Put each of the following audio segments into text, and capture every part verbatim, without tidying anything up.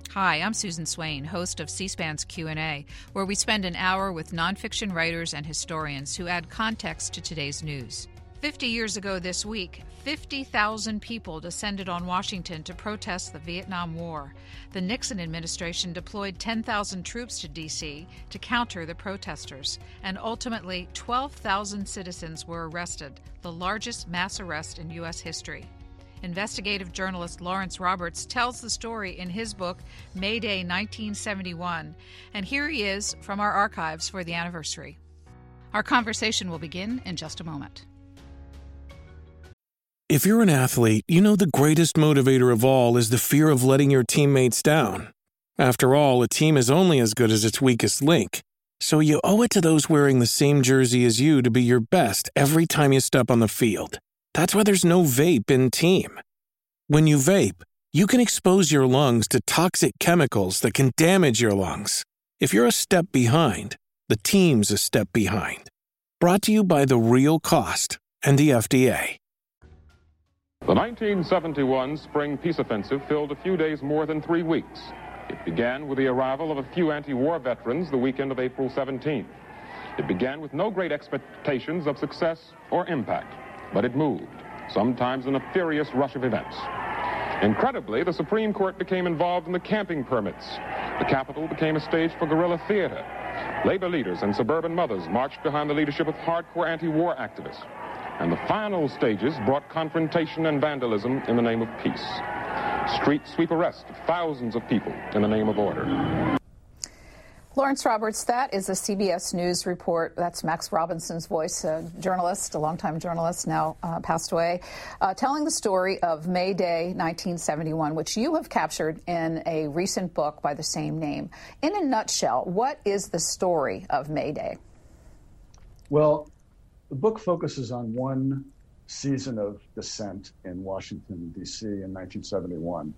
Hi, I'm Susan Swain, host of C-SPAN's Q and A, where we spend an hour with nonfiction writers and historians who add context to today's news. Fifty years ago this week, fifty thousand people descended on Washington to protest the Vietnam War. The Nixon administration deployed ten thousand troops to D C to counter the protesters, and ultimately twelve thousand citizens were arrested, the largest mass arrest in U S history. Investigative journalist Lawrence Roberts tells the story in his book, May Day nineteen seventy-one, and here he is from our archives for the anniversary. Our conversation will begin in just a moment. If you're an athlete, you know the greatest motivator of all is the fear of letting your teammates down. After all, a team is only as good as its weakest link. So you owe it to those wearing the same jersey as you to be your best every time you step on the field. That's why there's no vape in team. When you vape, you can expose your lungs to toxic chemicals that can damage your lungs. If you're a step behind, the team's a step behind. Brought to you by The Real Cost and the F D A. The nineteen seventy-one Spring Peace Offensive filled a few days more than three weeks. It began with the arrival of a few anti-war veterans the weekend of April seventeenth. It began with no great expectations of success or impact. But it moved, sometimes in a furious rush of events. Incredibly, the Supreme Court became involved in the camping permits. The Capitol became a stage for guerrilla theater. Labor leaders and suburban mothers marched behind the leadership of hardcore anti-war activists. And the final stages brought confrontation and vandalism in the name of peace. Street sweep arrest of thousands of people in the name of order. Lawrence Roberts, that is a C B S News report. That's Max Robinson's voice, a journalist, a longtime journalist, now uh, passed away, uh, telling the story of May Day nineteen seventy-one, which you have captured in a recent book by the same name. In a nutshell, what is the story of May Day? Well, the book focuses on one season of dissent in Washington, D C in nineteen seventy-one.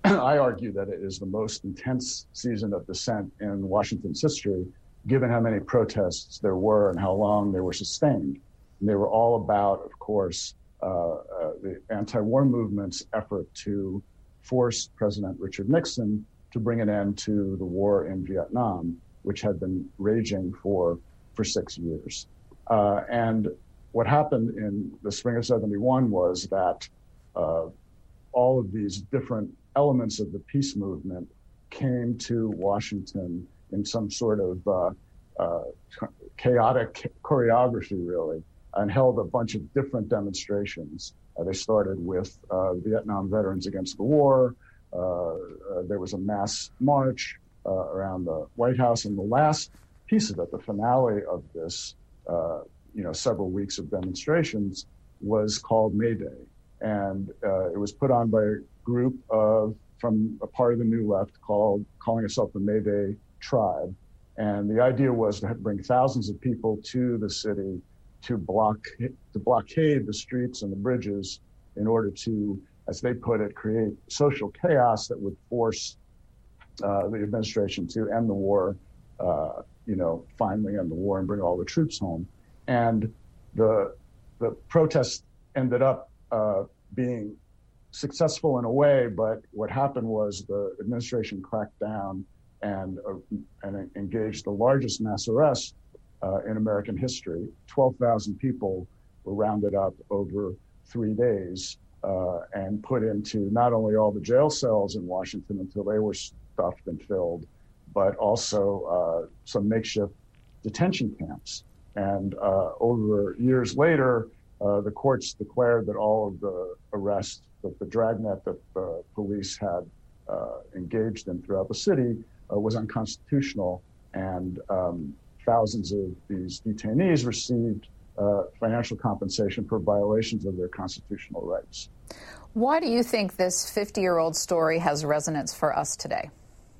I argue that it is the most intense season of dissent in Washington's history, given how many protests there were and how long they were sustained. And they were all about, of course, uh, uh, the anti-war movement's effort to force President Richard Nixon to bring an end to the war in Vietnam, which had been raging for, for six years. Uh, and what happened in the spring of seventy-one was that uh, all of these different elements of the peace movement came to Washington in some sort of uh, uh, chaotic choreography, really, and held a bunch of different demonstrations. Uh, they started with uh, Vietnam Veterans Against the War. Uh, uh, there was a mass march uh, around the White House. And the last piece of it, the finale of this, uh, you know, several weeks of demonstrations, was called May Day. And uh, it was put on by a group of, from a part of the New Left called, calling itself the May Day Tribe. And the idea was to bring thousands of people to the city to block, to blockade the streets and the bridges in order to, as they put it, create social chaos that would force uh, the administration to end the war, uh, you know, finally end the war and bring all the troops home. And the the protests ended up uh, being successful in a way, but what happened was the administration cracked down and uh, and engaged the largest mass arrest uh, in American history. twelve thousand people were rounded up over three days uh, and put into not only all the jail cells in Washington until they were stuffed and filled, but also uh, some makeshift detention camps. And uh, over years later, uh, the courts declared that all of the arrests, that the dragnet that the police had uh, engaged in throughout the city uh, was unconstitutional, and um, thousands of these detainees received uh, financial compensation for violations of their constitutional rights. Why do you think this fifty-year-old story has resonance for us today?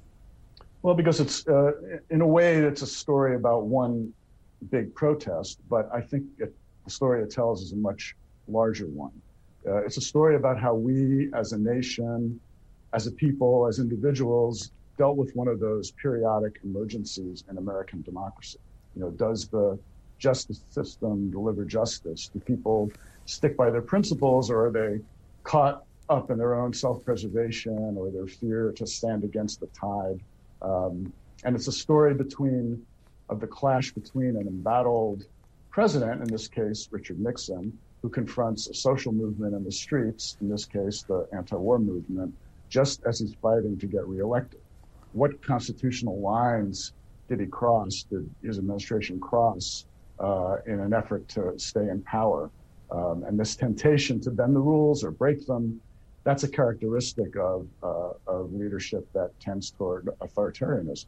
Well, because it's, uh, in a way, it's a story about one big protest, but I think it, the story it tells is a much larger one. Uh, it's a story about how we as a nation, as a people, as individuals, dealt with one of those periodic emergencies in American democracy. You know, does the justice system deliver justice? Do people stick by their principles, or are they caught up in their own self-preservation or their fear to stand against the tide. Um, and it's a story between of the clash between an embattled president, in this case, Richard Nixon, who confronts a social movement in the streets, in this case, the anti-war movement, just as he's fighting to get reelected. What constitutional lines did he cross, did his administration cross uh, in an effort to stay in power? Um, and this temptation to bend the rules or break them, that's a characteristic of, uh, of leadership that tends toward authoritarianism.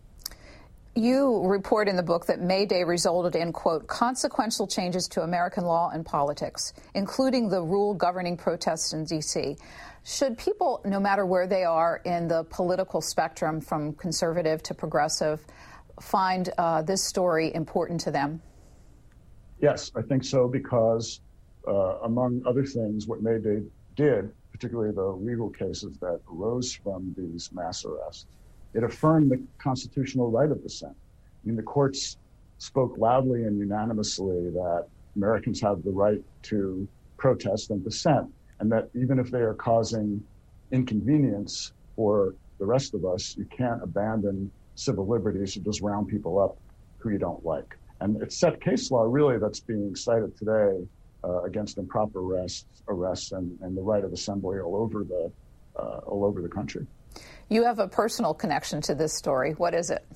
You report in the book that May Day resulted in, quote, consequential changes to American law and politics, including the rule governing protests in D C. Should people, no matter where they are in the political spectrum, from conservative to progressive, find uh, this story important to them? Yes, I think so, because uh, among other things, what May Day did, particularly the legal cases that arose from these mass arrests, it affirmed the constitutional right of dissent. I mean, the courts spoke loudly and unanimously that Americans have the right to protest and dissent, and that even if they are causing inconvenience for the rest of us, you can't abandon civil liberties to just round people up who you don't like. And it's set case law, really, that's being cited today uh, against improper arrests, arrests and, and the right of assembly all over the uh, all over the country. You have a personal connection to this story. What is it?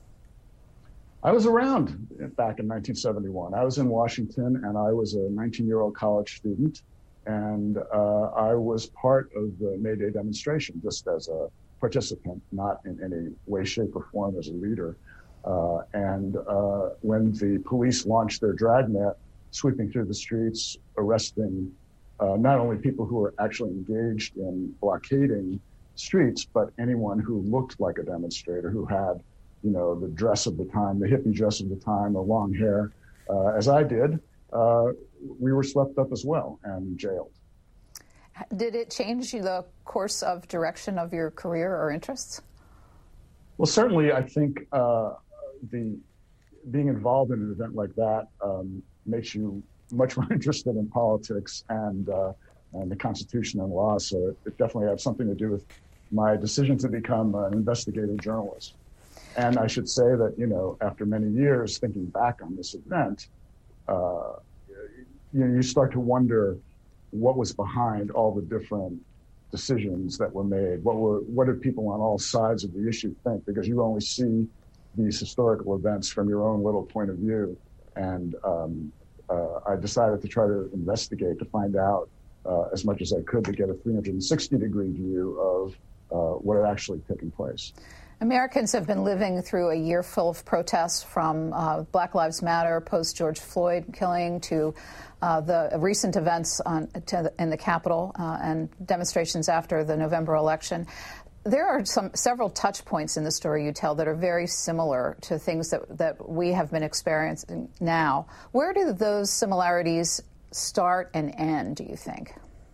I was around back in nineteen seventy-one. I was in Washington, and I was a nineteen-year-old college student, and uh, I was part of the May Day demonstration, just as a participant, not in any way, shape, or form as a leader. Uh, and uh, when the police launched their dragnet, sweeping through the streets, arresting uh, not only people who were actually engaged in blockading streets, but anyone who looked like a demonstrator, who had, you know, the dress of the time, the hippie dress of the time, the long hair, uh, as I did, uh, we were swept up as well and jailed. Did it change the course of direction of your career or interests? Well, certainly, I think uh, the being involved in an event like that um, makes you much more interested in politics and uh, and the Constitution and law. So it, it definitely had something to do with my decision to become an investigative journalist. And I should say that, you know, after many years thinking back on this event, uh, you know, you start to wonder what was behind all the different decisions that were made. What were, what did people on all sides of the issue think? Because you only see these historical events from your own little point of view. And um, uh, I decided to try to investigate, to find out uh, as much as I could, to get a three hundred sixty degree view of uh, what had actually taken place. Americans have been living through a year full of protests, from uh, Black Lives Matter, post-George Floyd killing, to uh, the recent events on, to the, in the Capitol uh, and demonstrations after the November election. There are some several touch points in the story you tell that are very similar to things that, that we have been experiencing now. Where do those similarities start and end, do you think?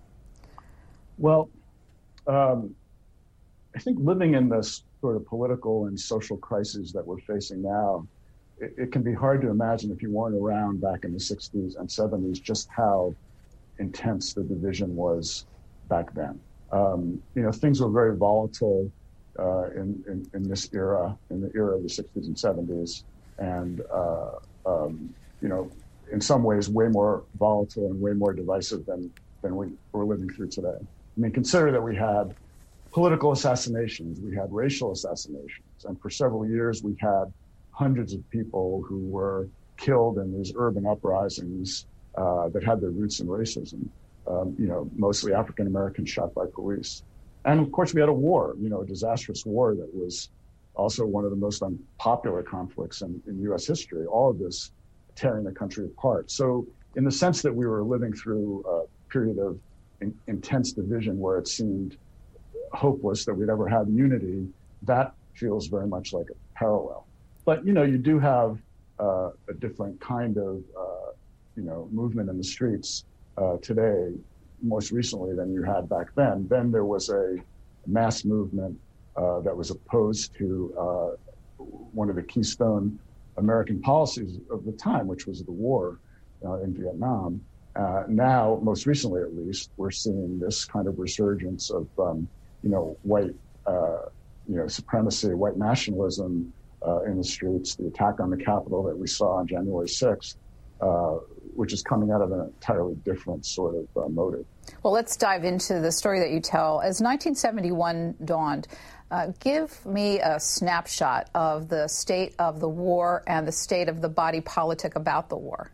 Well, um, I think living in this sort of political and social crises that we're facing now, it, it can be hard to imagine, if you weren't around back in the sixties and seventies, just how intense the division was back then. Um, you know, things were very volatile uh, in, in, in this era, in the era of the sixties and seventies, and, uh, um, you know, in some ways way more volatile and way more divisive than, than we, we're living through today. I mean, consider that we had political assassinations, we had racial assassinations, and for several years we had hundreds of people who were killed in these urban uprisings uh, that had their roots in racism. Um, you know, mostly African Americans shot by police. And of course we had a war, you know, a disastrous war that was also one of the most unpopular conflicts in, in U S history, all of this tearing the country apart. So in the sense that we were living through a period of in, intense division where it seemed hopeless that we'd ever have unity, that feels very much like a parallel. But, you know, you do have uh, a different kind of, uh, you know, movement in the streets uh, today, most recently than you had back then. Then there was a mass movement uh, that was opposed to uh, one of the keystone American policies of the time, which was the war uh, in Vietnam. Uh, now, most recently at least, we're seeing this kind of resurgence of, um, you know, white, uh, you know, supremacy, white nationalism uh, in the streets, the attack on the Capitol that we saw on January sixth, uh, which is coming out of an entirely different sort of uh, motive. Well, let's dive into the story that you tell. As nineteen seventy-one dawned, uh, give me a snapshot of the state of the war and the state of the body politic about the war.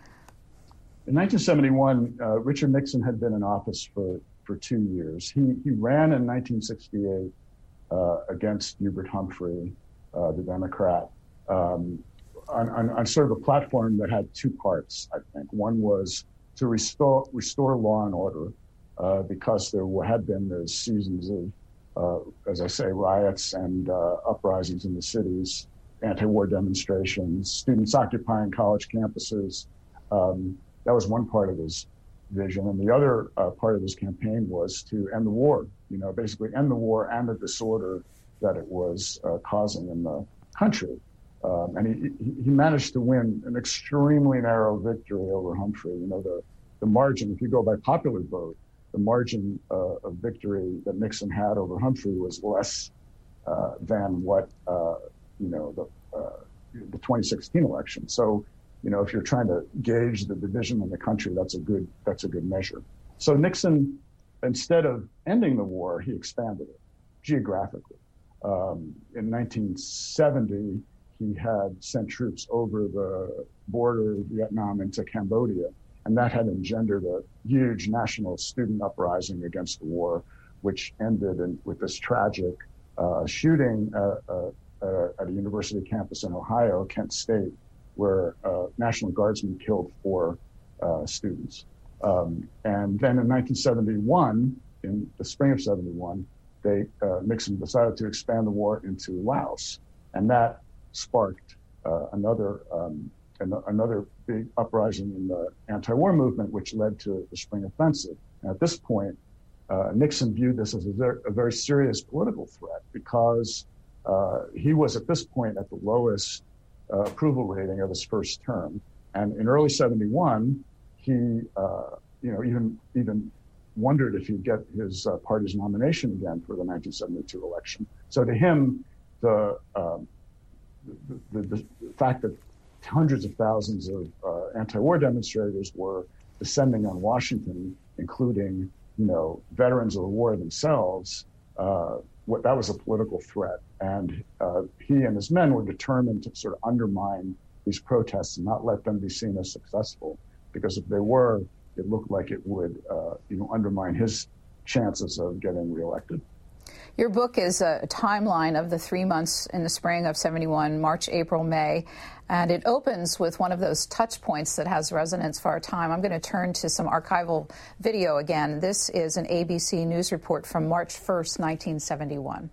In nineteen seventy-one, uh, Richard Nixon had been in office for, for two years. He, he ran in nineteen sixty-eight uh, against Hubert Humphrey, uh, the Democrat, um, on, on, on sort of a platform that had two parts, I think. One was to restore, restore law and order uh, because there had been those seasons of, uh, as I say, riots and uh, uprisings in the cities, anti-war demonstrations, students occupying college campuses. Um, That was one part of his vision. And the other uh, part of his campaign was to end the war, you know, basically end the war and the disorder that it was uh, causing in the country. Um, and he, he managed to win an extremely narrow victory over Humphrey. You know, the, the margin, if you go by popular vote, the margin uh, of victory that Nixon had over Humphrey was less uh, than what, uh, you know, the, uh, the twenty sixteen election. So, you know, if you're trying to gauge the division in the country, that's a good that's a good measure. So Nixon, instead of ending the war, he expanded it geographically. Um, in nineteen seventy, he had sent troops over the border of Vietnam into Cambodia, and that had engendered a huge national student uprising against the war, which ended in, with this tragic uh, shooting uh, uh, uh, at a university campus in Ohio, Kent State, where uh, National Guardsmen killed four uh, students. Um, and then in nineteen seventy-one, in the spring of seventy-one, they uh, Nixon decided to expand the war into Laos, and that sparked uh, another um, an- another big uprising in the anti-war movement, which led to the Spring Offensive. And at this point, uh, Nixon viewed this as a very, a very serious political threat because uh, he was at this point at the lowest Uh, approval rating of his first term, and in early seventy-one, he, uh, you know, even even wondered if he'd get his uh, party's nomination again for the nineteen seventy-two election. So to him, the um, the, the, the fact that hundreds of thousands of uh, anti-war demonstrators were descending on Washington, including, you know, veterans of the war themselves, uh, what that was a political threat. And uh, he and his men were determined to sort of undermine these protests and not let them be seen as successful, because if they were, it looked like it would, uh, you know, undermine his chances of getting reelected. Your book is a timeline of the three months in the spring of seventy-one, March, April, May, and it opens with one of those touch points that has resonance for our time. I'm going to turn to some archival video again. This is an A B C News report from March first, nineteen seventy-one.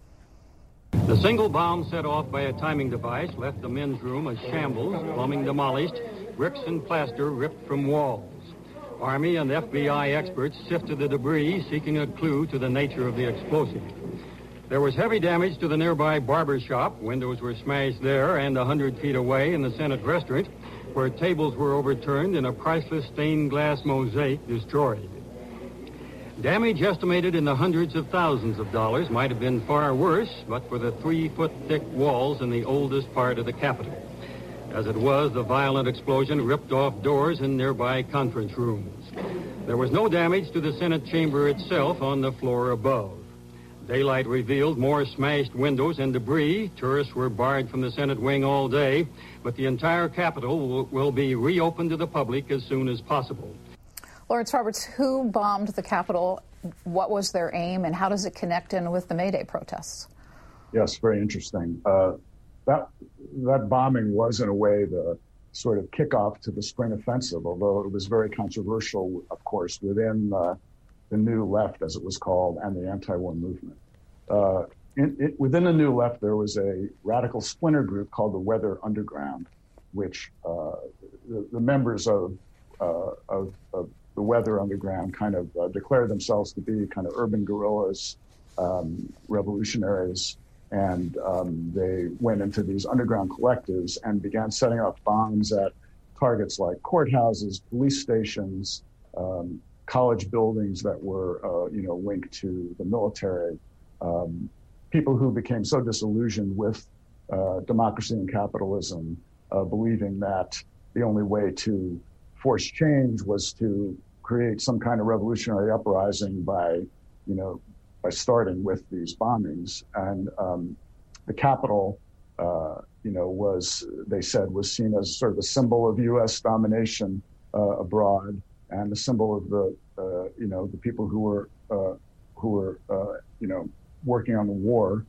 The single bomb set off by a timing device left the men's room a shambles, plumbing demolished, bricks and plaster ripped from walls. Army and F B I experts sifted the debris, seeking a clue to the nature of the explosive. There was heavy damage to the nearby barber shop. Windows were smashed there, and a hundred feet away in the Senate restaurant, where tables were overturned and a priceless stained glass mosaic destroyed. Damage estimated in the hundreds of thousands of dollars might have been far worse, but for the three-foot-thick walls in the oldest part of the Capitol. As it was, the violent explosion ripped off doors in nearby conference rooms. There was no damage to the Senate chamber itself on the floor above. Daylight revealed more smashed windows and debris. Tourists were barred from the Senate wing all day, but the entire Capitol will, will be reopened to the public as soon as possible. Lawrence Roberts, who bombed the Capitol? What was their aim, and how does it connect in with the May Day protests? Yes, very interesting. Uh, that that bombing was, in a way, the sort of kickoff to the Spring Offensive, although it was very controversial, of course, within uh, the New Left, as it was called, and the anti-war movement. Uh, in, it, within the New Left, there was a radical splinter group called the Weather Underground, which uh, the, the members of, uh, of, of the Weather Underground kind of uh, declared themselves to be kind of urban guerrillas, um, revolutionaries, and um, they went into these underground collectives and began setting off bombs at targets like courthouses, police stations, um, college buildings that were, uh, you know, linked to the military. Um, people who became so disillusioned with uh, democracy and capitalism, uh, believing that the only way to force change was to create some kind of revolutionary uprising by, you know, by starting with these bombings. And um, the Capitol, uh, you know, was, they said, was seen as sort of a symbol of U S domination uh, abroad, and the symbol of the, uh, you know, the people who were, uh, who were, uh, you know, working on the war.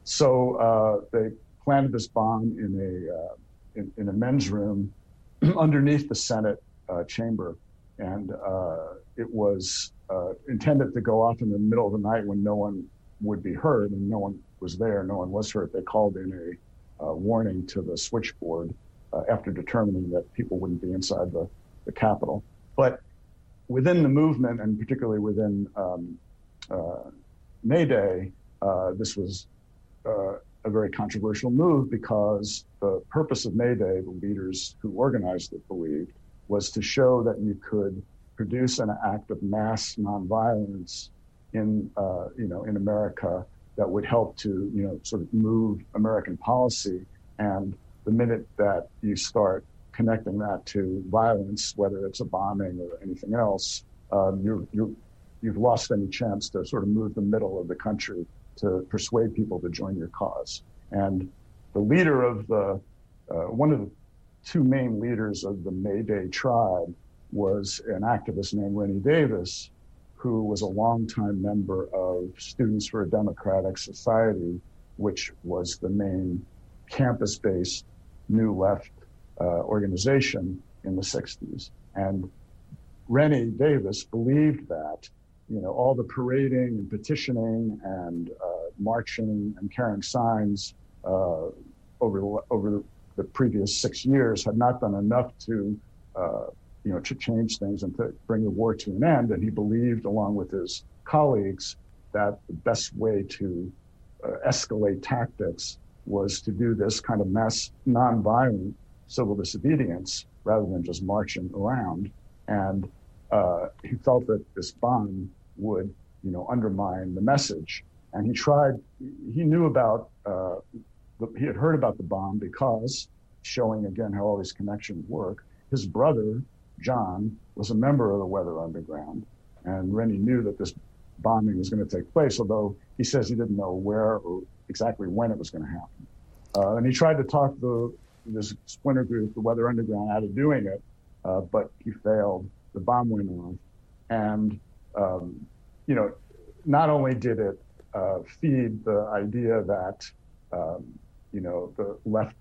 So uh, they planted this bomb in a uh, in, in a men's room underneath the Senate uh, chamber, and uh, it was uh, intended to go off in the middle of the night when no one would be heard, and no one was there, no one was hurt. They called in a uh, warning to the switchboard uh, after determining that people wouldn't be inside the, the Capitol. But within the movement, and particularly within um, uh, May Day, uh, this was uh, a very controversial move, because the purpose of May Day, the leaders who organized it believed, was to show that you could produce an act of mass nonviolence in, uh, you know, in America that would help to, you know, sort of move American policy. And the minute that you start connecting that to violence, whether it's a bombing or anything else, um, you're, you're, you've lost any chance to sort of move the middle of the country to persuade people to join your cause. And the leader of the, uh, one of the two main leaders of the May Day tribe was an activist named Rennie Davis, who was a longtime member of Students for a Democratic Society, which was the main campus-based New Left uh, organization in the sixties. And Rennie Davis believed that, you know, all the parading and petitioning and uh, marching and carrying signs uh, over the, over the previous six years had not done enough to, uh, you know, to change things and to bring the war to an end. And he believed, along with his colleagues, that the best way to uh, escalate tactics was to do this kind of mass nonviolent civil disobedience rather than just marching around. And uh, he felt that this bomb would, you know, undermine the message. And he tried, he knew about, uh, the, he had heard about the bomb because, showing again how all these connections work, his brother, John, was a member of the Weather Underground. And Rennie knew that this bombing was going to take place, although he says he didn't know where or exactly when it was going to happen. Uh, and he tried to talk the, this splinter group, the Weather Underground, out of doing it, uh, but he failed. The bomb went off. And, um, you know, not only did it uh, feed the idea that, um, you know, the left,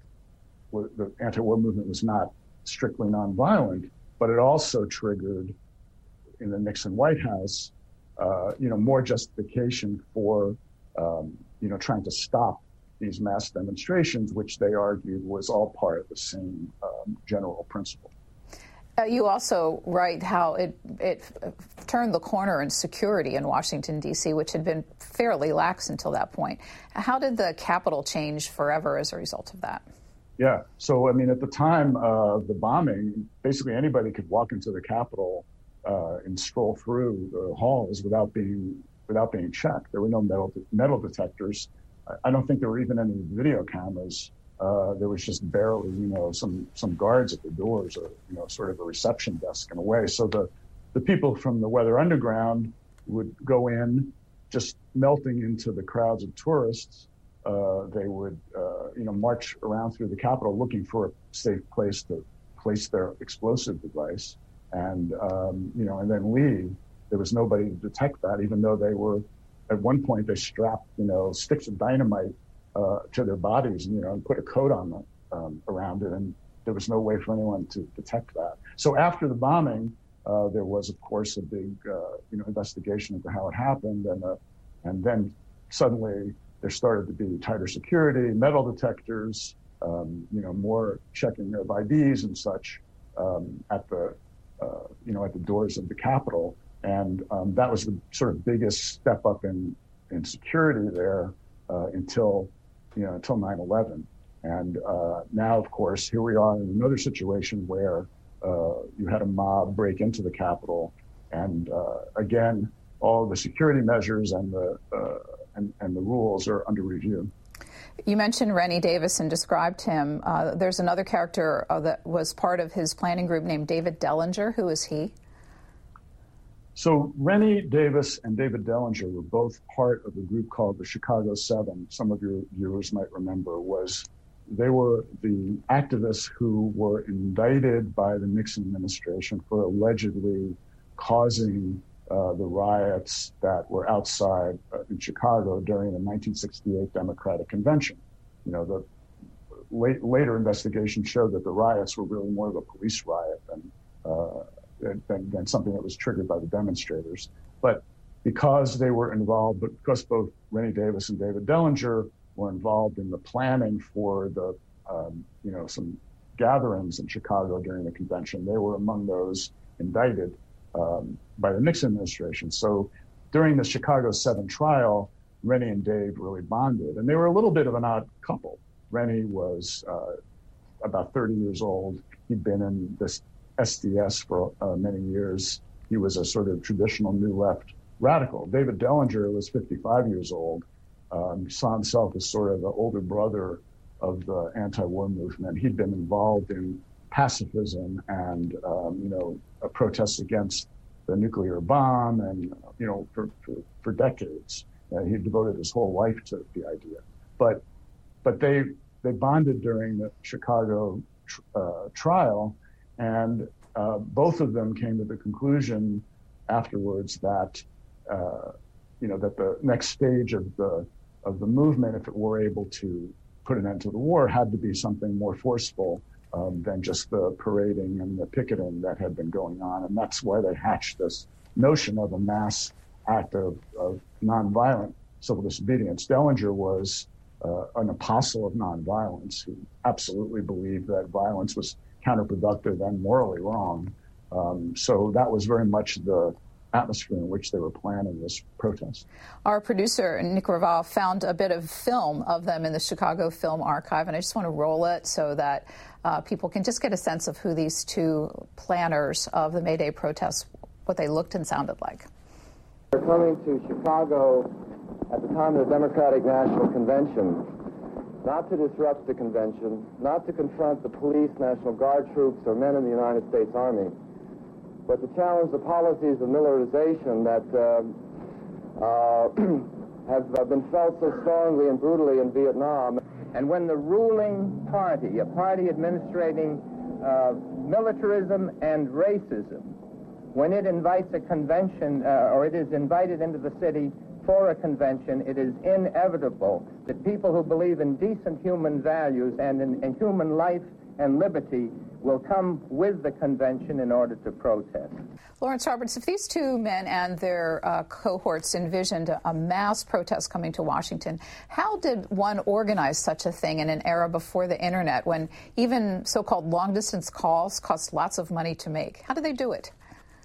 the anti-war movement was not strictly nonviolent, but it also triggered, in the Nixon White House, uh, you know, more justification for, um, you know, trying to stop these mass demonstrations, which they argued was all part of the same um, general principle. Uh, you also write how it, it turned the corner in security in Washington, D C, which had been fairly lax until that point. How did the Capitol change forever as a result of that? Yeah. So, I mean, at the time of the bombing, basically anybody could walk into the Capitol uh, and stroll through the halls without being without being checked. There were no metal metal detectors. I don't think there were even any video cameras. Uh, there was just barely, you know, some some guards at the doors, or, you know, sort of a reception desk in a way. So the the people from the Weather Underground would go in, just melting into the crowds of tourists. Uh, they would, uh, you know, march around through the Capitol looking for a safe place to place their explosive device, and um, you know, and then leave. There was nobody to detect that, even though they were, at one point, they strapped, you know, sticks of dynamite uh, to their bodies, and, you know, and put a coat on them um, around it, and there was no way for anyone to detect that. So after the bombing, uh, there was, of course, a big, uh, you know, investigation into how it happened, and uh, and then suddenly there started to be tighter security, metal detectors, um, you know, more checking of I Ds and such um, at the, uh, you know, at the doors of the Capitol. And um, that was the sort of biggest step up in, in security there uh, until, you know, until nine eleven. And uh, now, of course, here we are in another situation where uh, you had a mob break into the Capitol. And uh, again, all the security measures and the, uh, and, and the rules are under review. You mentioned Rennie Davis and described him. Uh, there's another character uh, that was part of his planning group named David Dellinger. Who is he? So Rennie Davis and David Dellinger were both part of a group called the Chicago Seven. Some of your viewers might remember was they were the activists who were indicted by the Nixon administration for allegedly causing uh, the riots that were outside uh, in Chicago during the nineteen sixty-eight Democratic Convention. You know, the late, later investigation showed that the riots were really more of a police riot than uh, Than, than something that was triggered by the demonstrators. But because they were involved, but because both Rennie Davis and David Dellinger were involved in the planning for the, um, you know, some gatherings in Chicago during the convention, they were among those indicted um, by the Nixon administration. So during the Chicago Seven trial, Rennie and Dave really bonded, and they were a little bit of an odd couple. Rennie was uh, about thirty years old. He'd been in this S D S for uh, many years. He was a sort of traditional New Left radical. David Dellinger was fifty-five years old, um, saw himself as sort of the older brother of the anti-war movement. He'd been involved in pacifism and, um, you know, a protest against the nuclear bomb and, you know, for, for, for decades. Uh, he devoted his whole life to the idea. But but they, they bonded during the Chicago tr- uh, trial. And uh, both of them came to the conclusion afterwards that, uh, you know, that the next stage of the of the movement, if it were able to put an end to the war, had to be something more forceful um, than just the parading and the picketing that had been going on. And that's why they hatched this notion of a mass act of, of nonviolent civil disobedience. Dellinger was uh, an apostle of nonviolence who absolutely believed that violence was counterproductive and morally wrong. Um, so that was very much the atmosphere in which they were planning this protest. Our producer, Nick Raval, found a bit of film of them in the Chicago Film Archive, and I just want to roll it so that uh, people can just get a sense of who these two planners of the May Day protests, what they looked and sounded like. They're coming to Chicago at the time of the Democratic National Convention, not to disrupt the convention, not to confront the police, National Guard troops, or men in the United States Army, but to challenge the policies of militarization that uh, uh, have uh, been felt so strongly and brutally in Vietnam. And when the ruling party, a party administrating uh, militarism and racism, when it invites a convention, uh, or it is invited into the city for a convention, it is inevitable that people who believe in decent human values and in, in human life and liberty will come with the convention in order to protest. Lawrence Roberts, if these two men and their uh, cohorts envisioned a, a mass protest coming to Washington, how did one organize such a thing in an era before the internet, when even so-called long-distance calls cost lots of money to make? How did they do it?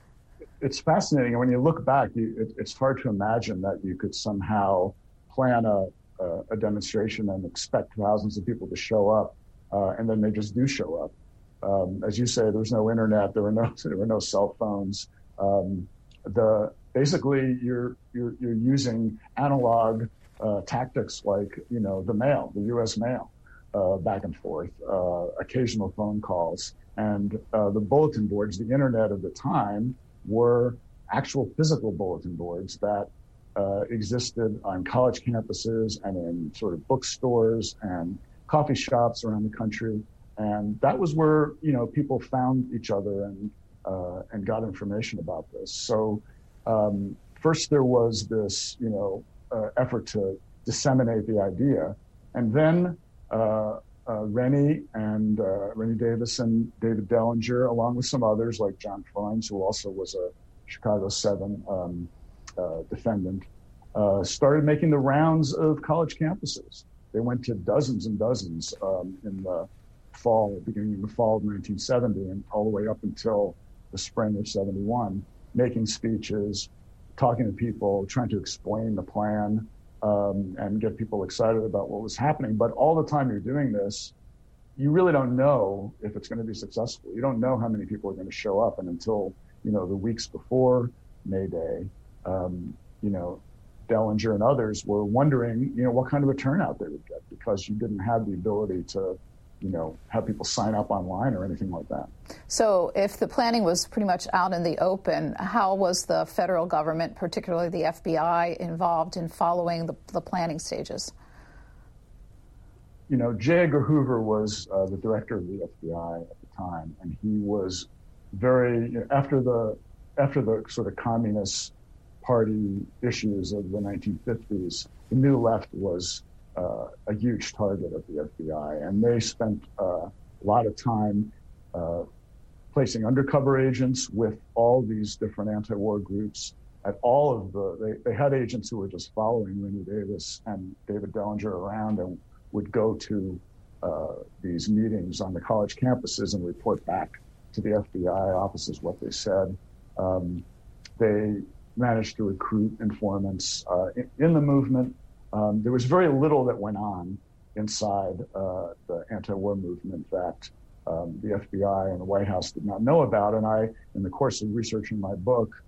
It's fascinating. And when you look back, you, it, it's hard to imagine that you could somehow plan a, a, a demonstration and expect thousands of people to show up, uh, and then they just do show up. Um, as you say, there was no internet, there were no there were no cell phones. Um, the basically you're you're you're using analog uh, tactics like you know the mail, the U S mail, uh, back and forth, uh, occasional phone calls, and uh, the bulletin boards, the internet of the time, were actual physical bulletin boards that uh, existed on college campuses and in sort of bookstores and coffee shops around the country. And that was where, you know, people found each other and uh, and got information about this. So um, first there was this, you know, uh, effort to disseminate the idea. And then uh, uh, Rennie and uh, Rennie Davis and David Dellinger, along with some others like John Freund, who also was a Chicago Seven um, uh, defendant, uh, started making the rounds of college campuses. They went to dozens and dozens um, in the fall, beginning of the fall of nineteen seventy, and all the way up until the spring of seventy-one, making speeches, talking to people, trying to explain the plan. um, and get people excited about what was happening. But all the time you're doing this, you really don't know if it's going to be successful. You don't know how many people are going to show up. And until, you know, the weeks before May Day, um, you know, Dellinger and others were wondering, you know, what kind of a turnout they would get, because you didn't have the ability to, you know, have people sign up online or anything like that. So if the planning was pretty much out in the open, how was the federal government, particularly the F B I, involved in following the, the planning stages? You know, J. Edgar Hoover was uh, the director of the F B I at the time, and he was very, you know, after the after the sort of Communist Party issues of the nineteen fifties, the New Left was uh, a huge target of the F B I, and they spent uh, a lot of time uh, placing undercover agents with all these different anti-war groups at all of the, they, they had agents who were just following Rennie Davis and David Dellinger around and would go to uh, these meetings on the college campuses and report back to the F B I offices what they said. Um, they managed to recruit informants uh, in, in the movement. Um, there was very little that went on inside uh, the anti-war movement that um, the F B I and the White House did not know about. And I, in the course of researching my book,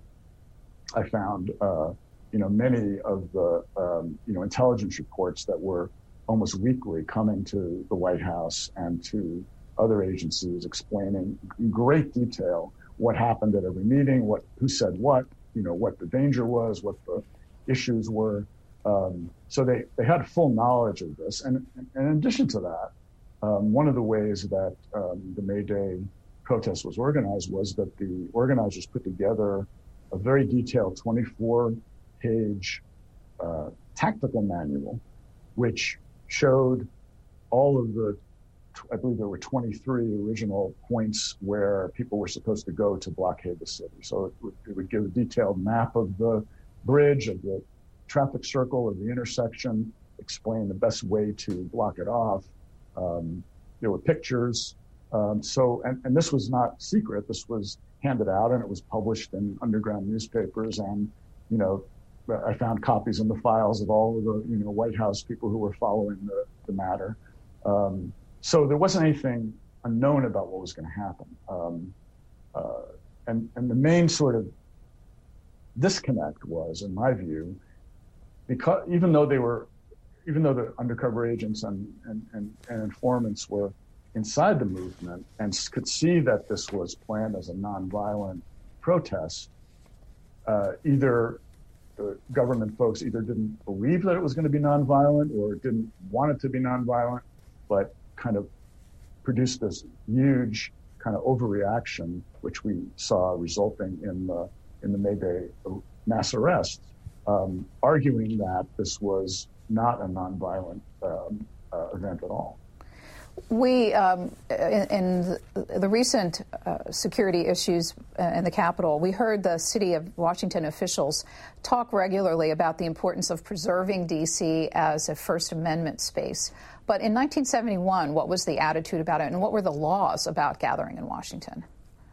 I found, uh, you know, many of the, um, you know, intelligence reports that were almost weekly coming to the White House and to other agencies explaining in great detail what happened at every meeting, what, who said what, you know, what the danger was, what the issues were. Um, so they, they had full knowledge of this. And, and in addition to that, um, one of the ways that um, the May Day protest was organized was that the organizers put together a very detailed twenty-four page uh, tactical manual, which showed all of the, I believe there were twenty-three original points where people were supposed to go to blockade the city. So it would, it would give a detailed map of the bridge, of the traffic circle, of the intersection, explain the best way to block it off. Um, there were pictures. Um, so, and, and this was not secret. This was handed out and it was published in underground newspapers. And, you know, I found copies in the files of all of the, you know, White House people who were following the, the matter. Um, so there wasn't anything unknown about what was going to happen. Um, uh, and, and the main sort of disconnect was, in my view, because even though they were, even though the undercover agents and, and, and, and informants were inside the movement and could see that this was planned as a nonviolent protest, uh, either the government folks either didn't believe that it was going to be nonviolent or didn't want it to be nonviolent, but kind of produced this huge kind of overreaction, which we saw resulting in the, in the May Day mass arrests, um, arguing that this was not a nonviolent um, uh, event at all. We, um, in, in the recent uh, security issues in the Capitol, we heard the city of Washington officials talk regularly about the importance of preserving D C as a First Amendment space. But in nineteen seventy-one, what was the attitude about it, and what were the laws about gathering in Washington?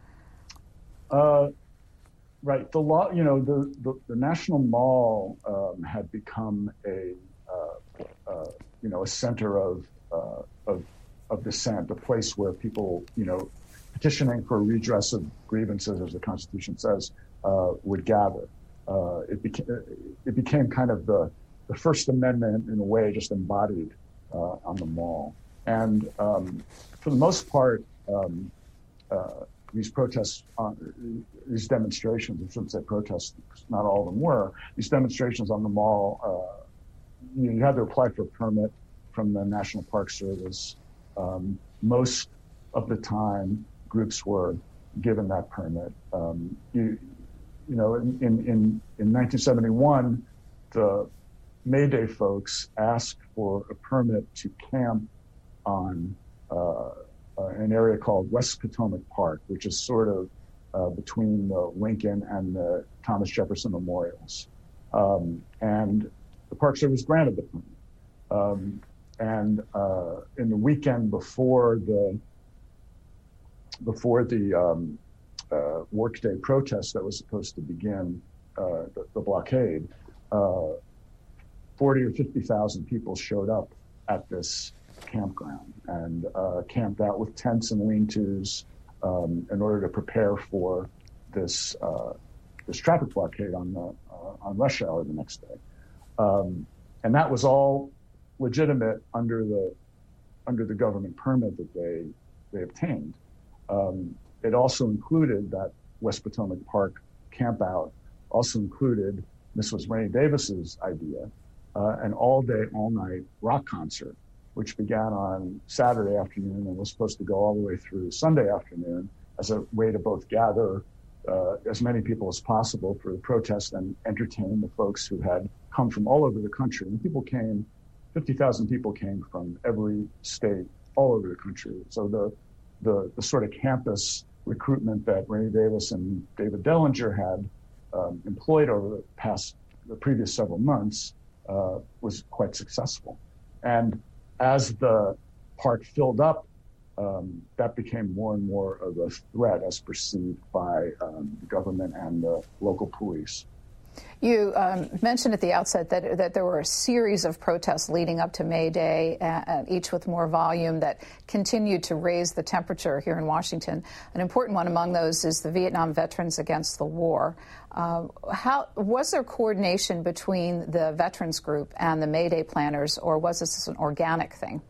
Uh, right. The law, you know, the, the, the National Mall um, had become a, uh, uh, you know, a center of, uh, of of dissent, a place where people, you know, petitioning for redress of grievances, as the Constitution says, uh, would gather. Uh, it became it became kind of the the First Amendment in a way, just embodied uh, on the mall. And um, for the most part, um, uh, these protests, uh, these demonstrations, I shouldn't say protests, not all of them were. These demonstrations on the mall, uh, you, you had to apply for a permit from the National Park Service. Um, most of the time, groups were given that permit. Um, you, you know, in, in, in nineteen seventy-one, the May Day folks asked for a permit to camp on uh, uh, an area called West Potomac Park, which is sort of uh, between the Lincoln and the Thomas Jefferson Memorials. Um, and the Park Service granted the permit. Um, And uh, in the weekend before the before the um, uh, Workday protest that was supposed to begin, uh, the, the blockade, uh, forty or fifty thousand people showed up at this campground and uh, camped out with tents and lean-tos um, in order to prepare for this uh, this traffic blockade on the uh, on rush hour the next day. Um, and that was all legitimate under the under the government permit that they they obtained. Um, it also included that West Potomac Park campout also included, this was Rennie Davis's idea, uh, an all-day, all-night rock concert, which began on Saturday afternoon and was supposed to go all the way through Sunday afternoon as a way to both gather uh, as many people as possible for the protest and entertain the folks who had come from all over the country. And people came, fifty thousand people came from every state all over the country. So the the, the sort of campus recruitment that Rennie Davis and David Dellinger had um, employed over the past, the previous several months uh, was quite successful. And as the park filled up, um, that became more and more of a threat as perceived by um, the government and the local police. You um, mentioned at the outset that that there were a series of protests leading up to May Day, uh, each with more volume, that continued to raise the temperature here in Washington. An important one among those is the Vietnam Veterans Against the War. Uh, how was there coordination between the veterans group and the May Day planners, or was this an organic thing?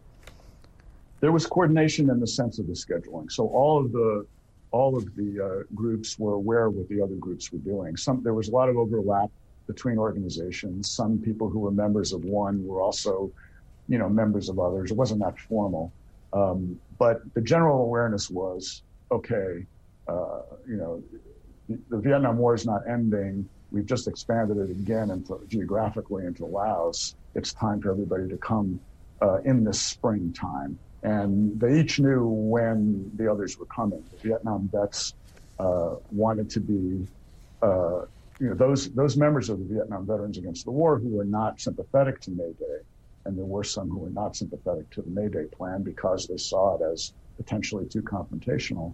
There was coordination in the sense of the scheduling. So all of the all of the uh, groups were aware of what the other groups were doing. Some, there was a lot of overlap between organizations. Some people who were members of one were also, you know, members of others. It wasn't that formal. Um, but the general awareness was, okay, uh, you know, the, the Vietnam War is not ending. We've just expanded it again into, geographically into Laos. It's time for everybody to come uh, in this springtime. And they each knew when the others were coming. The Vietnam vets uh, wanted to be, uh, you know, those those members of the Vietnam Veterans Against the War who were not sympathetic to May Day, and there were some who were not sympathetic to the May Day plan because they saw it as potentially too confrontational.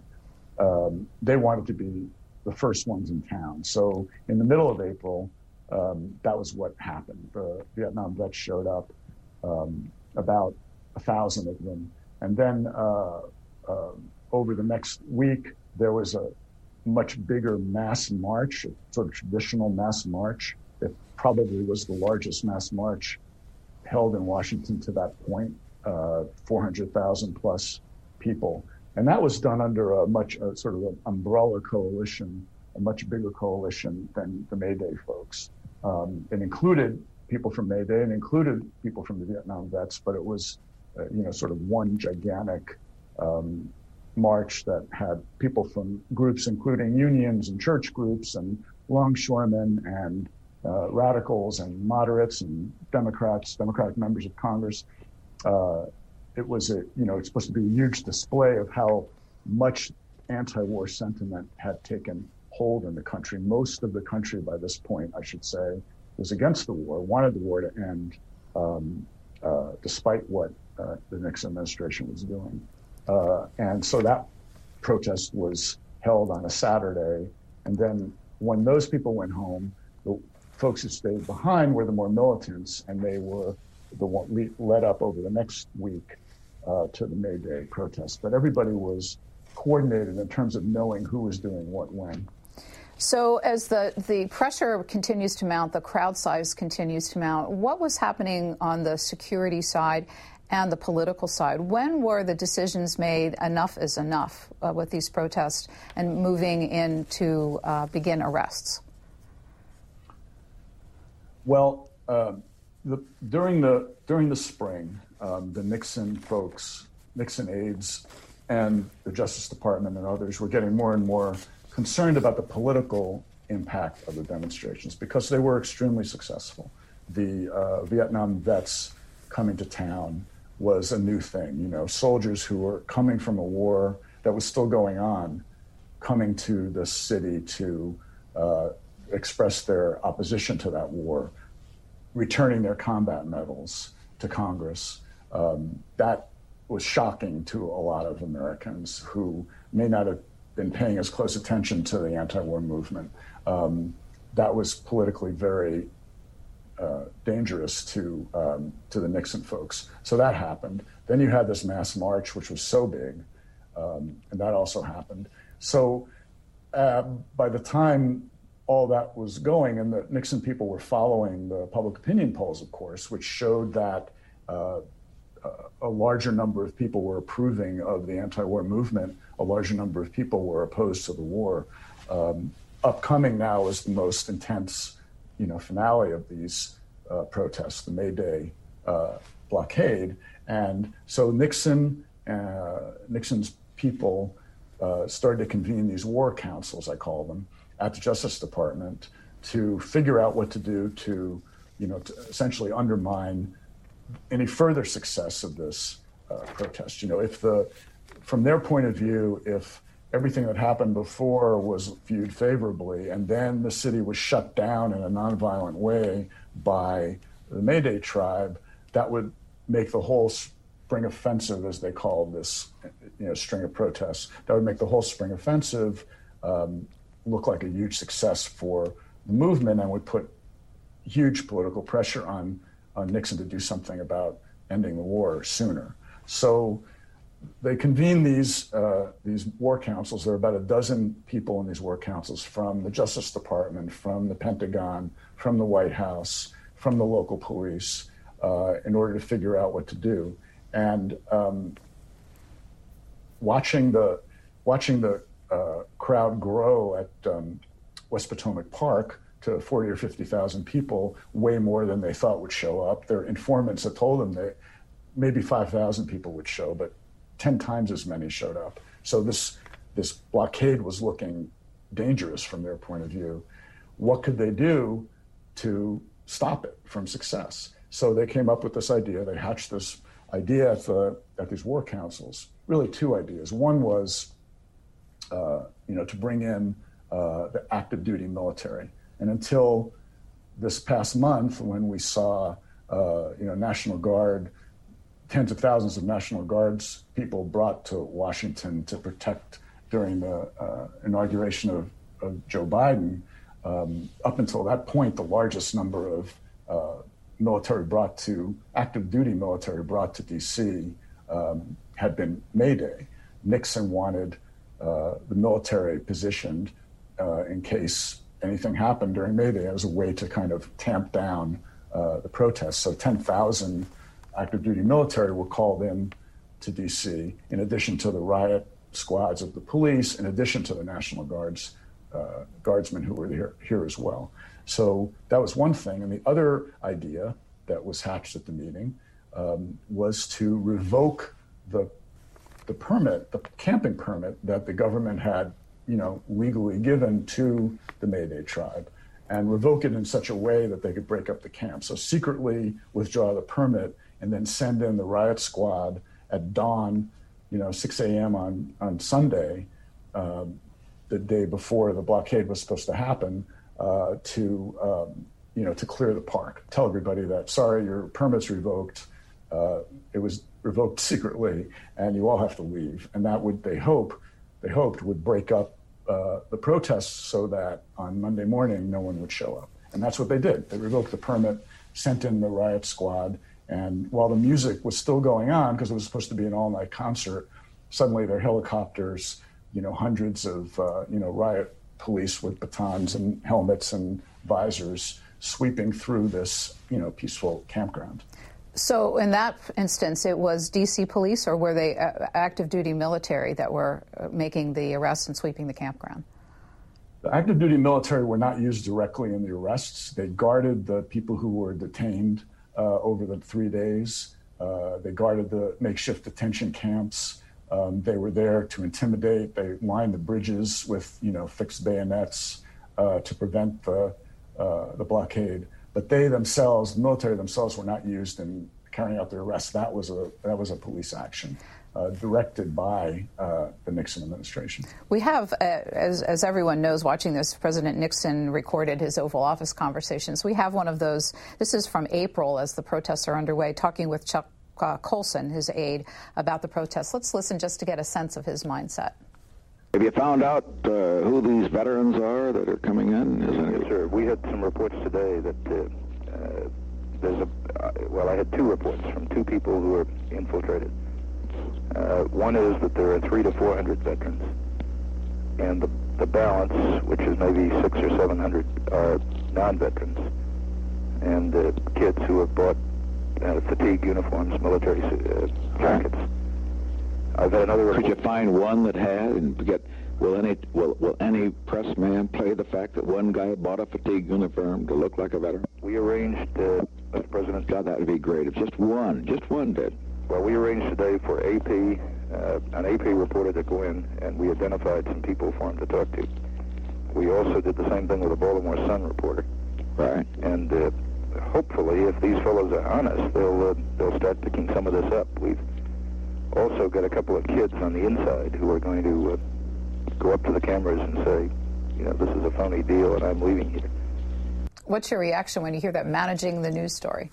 Um, they wanted to be the first ones in town. So in the middle of April, um, that was what happened. The Vietnam vets showed up, um, about a thousand of them. And then uh, uh, over the next week, there was a much bigger mass march, a sort of traditional mass march. It probably was the largest mass march held in Washington to that point, uh, four hundred thousand plus people. And that was done under a much uh, sort of an umbrella coalition, a much bigger coalition than the May Day folks. Um, it included people from May Day and included people from the Vietnam vets, but it was Uh, you know, sort of one gigantic um, march that had people from groups, including unions and church groups and longshoremen and uh, radicals and moderates and Democrats, Democratic members of Congress. Uh, it was a, you know, it's supposed to be a huge display of how much anti-war sentiment had taken hold in the country. Most of the country by this point, I should say, was against the war, wanted the war to end, um, uh, despite what Uh, the Nixon administration was doing. Uh, and so that protest was held on a Saturday. And then when those people went home, the folks who stayed behind were the more militants, and they were the one led up over the next week uh, to the May Day protest. But everybody was coordinated in terms of knowing who was doing what when. So as the, the pressure continues to mount, the crowd size continues to mount, what was happening on the security side and the political side? When were the decisions made enough is enough uh, with these protests and moving in to uh, begin arrests? Well, uh, the, during the during the spring, um, the Nixon folks, Nixon aides, and the Justice Department and others were getting more and more concerned about the political impact of the demonstrations because they were extremely successful. The uh, Vietnam vets coming to town was a new thing, you know, soldiers who were coming from a war that was still going on, coming to the city to uh, express their opposition to that war, returning their combat medals to Congress. Um, that was shocking to a lot of Americans who may not have been paying as close attention to the anti-war movement. Um, that was politically very uh, dangerous to um, to the Nixon folks. So that happened. Then you had this mass march, which was so big, um, and that also happened. So uh, by the time all that was going, and the Nixon people were following the public opinion polls, of course, which showed that uh, a larger number of people were approving of the anti-war movement, a larger number of people were opposed to the war. Um, upcoming now is the most intense, you know, finale of these uh, protests, the May Day uh, blockade. And so Nixon, uh, Nixon's people uh, started to convene these war councils, I call them, at the Justice Department to figure out what to do to, you know, to essentially undermine any further success of this uh, protest. You know, if the, from their point of view, if everything that happened before was viewed favorably, and then the city was shut down in a nonviolent way by the May Day tribe, that would make the whole spring offensive, as they call this, you know, string of protests, that would make the whole spring offensive um, look like a huge success for the movement and would put huge political pressure on, on Nixon to do something about ending the war sooner. So they convened these uh, these war councils. There are about a dozen people in these war councils from the Justice Department, from the Pentagon, from the White House, from the local police, uh, in order to figure out what to do. And um, watching the watching the uh, crowd grow at um, West Potomac Park to forty or fifty thousand people, way more than they thought would show up. Their informants had told them that maybe five thousand people would show, but ten times as many showed up. So this this blockade was looking dangerous from their point of view. What could they do to stop it from success? So they came up with this idea. They hatched this idea at the at these war councils. Really, two ideas. One was, uh, you know, to bring in uh, the active duty military. And until this past month, when we saw, uh, you know, National Guard, tens of thousands of National Guards people brought to Washington to protect during the uh, inauguration of, of Joe Biden, um, up until that point, the largest number of uh, military brought to, active duty military brought to D C um, had been May Day. Nixon wanted uh, the military positioned uh, in case anything happened during May Day as a way to kind of tamp down uh, the protests. So ten thousand active duty military were called in to D C, in addition to the riot squads of the police, in addition to the National Guards, uh, guardsmen who were here, here as well. So that was one thing. And the other idea that was hatched at the meeting um, was to revoke the, the permit, the camping permit that the government had, you know, legally given to the May Day tribe, and revoke it in such a way that they could break up the camp. So secretly withdraw the permit and then send in the riot squad at dawn, you know, six a.m. on, on Sunday, uh, the day before the blockade was supposed to happen, uh, to, um, you know, to clear the park. Tell everybody that, sorry, your permit's revoked. Uh, it was revoked secretly, and you all have to leave. And that would, they hope, they hoped would break up uh, the protests so that on Monday morning, no one would show up. And that's what they did. They revoked the permit, sent in the riot squad, and while the music was still going on, because it was supposed to be an all-night concert, suddenly their helicopters, you know, hundreds of, uh, you know, riot police with batons and helmets and visors sweeping through this, you know, peaceful campground. So in that instance, it was D C police, or were they uh, active duty military that were uh, making the arrests and sweeping the campground? The active duty military were not used directly in the arrests. They guarded the people who were detained uh, over the three days. Uh, they guarded the makeshift detention camps. Um, they were there to intimidate. They lined the bridges with, you know, fixed bayonets uh, to prevent the uh, the blockade. But they themselves, the military themselves, were not used in carrying out their arrests. That was a that was a police action uh, directed by uh, the Nixon administration. We have, uh, as as everyone knows, watching this, President Nixon recorded his Oval Office conversations. We have one of those. This is from April, as the protests are underway, talking with Chuck uh, Colson, his aide, about the protests. Let's listen just to get a sense of his mindset. Have you found out uh, who these veterans are that are coming in? Is yes, sir. We had some reports today that uh, Uh, there's a uh, well, I had two reports from two people who were infiltrated. Uh, one is that there are three to four hundred veterans, and the the balance, which is maybe six or seven hundred, are non-veterans and uh, kids who have bought uh, fatigue uniforms, military uh, jackets. I've had another report. Could you find one that had and get? Will any will will any press man play the fact that one guy bought a fatigue uniform to look like a veteran? We arranged, uh, as President. God, that would be great. If just one, just one did. Well, we arranged today for A P, uh, an A P reporter to go in, and we identified some people for him to talk to. We also did the same thing with a Baltimore Sun reporter. Right. And uh, hopefully, if these fellows are honest, they'll uh, they'll start picking some of this up. We've also got a couple of kids on the inside who are going to uh, go up to the cameras and say, you know, this is a phony deal and I'm leaving here. What's your reaction when you hear that, managing the news story?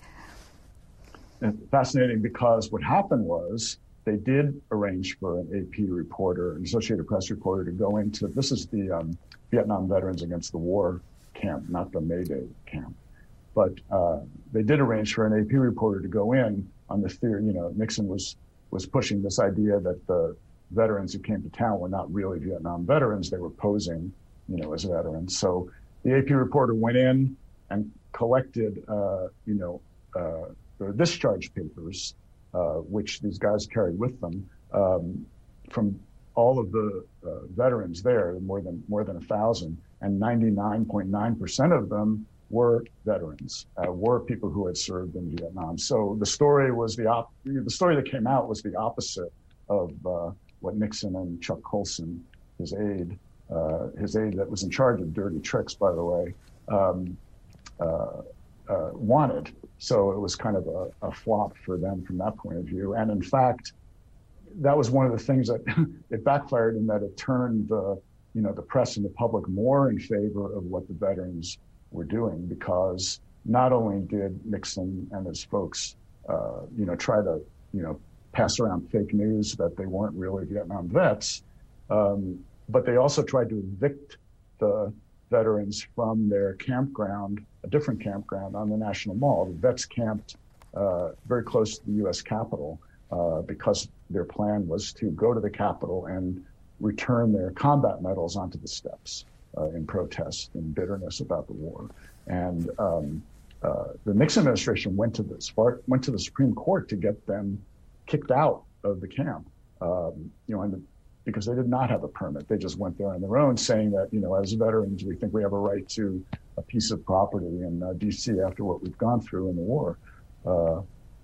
And fascinating, because what happened was they did arrange for an A P reporter, an Associated Press reporter, to go into, this is the um, Vietnam Veterans Against the War camp, not the May Day camp. But uh, they did arrange for an A P reporter to go in on the theory, you know, Nixon was was pushing this idea that the veterans who came to town were not really Vietnam veterans. They were posing, you know, as veterans. So the A P reporter went in and collected, uh, you know, uh, the discharge papers, uh, which these guys carried with them, um, from all of the uh, veterans there, more than more than a thousand, and ninety-nine point nine percent of them were veterans, uh, were people who had served in Vietnam. So the story was the op- the story that came out was the opposite of uh, what Nixon and Chuck Colson, his aide, uh, his aide that was in charge of dirty tricks, by the way, um, uh, uh, wanted. So it was kind of a, a flop for them from that point of view. And in fact, that was one of the things that it backfired in that it turned the, you know, the press and the public more in favor of what the veterans were doing, because not only did Nixon and his folks, uh, you know, try to, you know, pass around fake news that they weren't really Vietnam vets, um, but they also tried to evict the veterans from their campground, a different campground on the National Mall. The vets camped uh, very close to the U S Capitol uh, because their plan was to go to the Capitol and return their combat medals onto the steps uh, in protest and bitterness about the war. And um, uh, the Nixon administration went to the went to the Supreme Court to get them kicked out of the camp, um, you know, and the, because they did not have a permit. They just went there on their own, saying that, you know, as veterans, we think we have a right to a piece of property in uh, D C after what we've gone through in the war. Uh,